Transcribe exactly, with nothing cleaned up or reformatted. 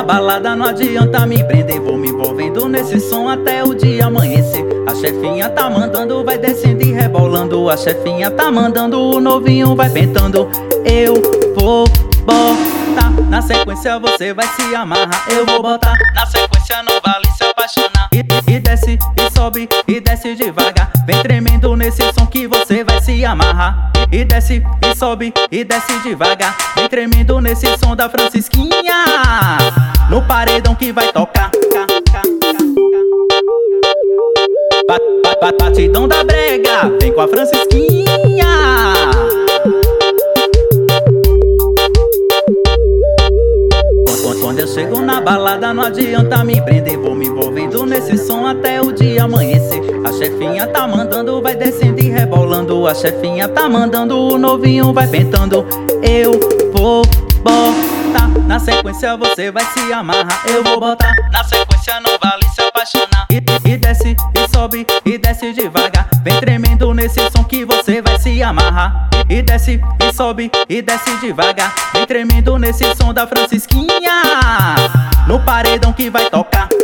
balada, não adianta me prender. Vou me envolvendo nesse som até o dia amanhecer. A chefinha tá mandando, vai descendo e rebolando. A chefinha tá mandando, o novinho vai pentando. Eu vou botar, na sequência você vai se amarrar. Eu vou botar, na sequência não vale se apaixonar. E, e desce, e sobe, e desce devagar. Vem tremendo nesse som que você vai se amarrar. E desce, e sobe, e desce devagar. Vem tremendo nesse som da Francisquinha, no paredão que vai tocar. Batidão da brega, vem com a Francisquinha. Quando eu chego na balada, não adianta me prender. Vou me envolvendo nesse som até o dia amanhecer. A chefinha tá mandando, vai descendo e rebolando. A chefinha tá mandando, o novinho vai pentando. Eu vou botar, na sequência você vai se amarrar. Eu vou botar, na sequência não vale se apaixonar. E, e desce, e sobe, e desce devagar. Vem tremendo nesse som que você vai se amarrar. E desce, e sobe, e desce devagar. Vem tremendo nesse som da Francisquinha, no paredão que vai tocar.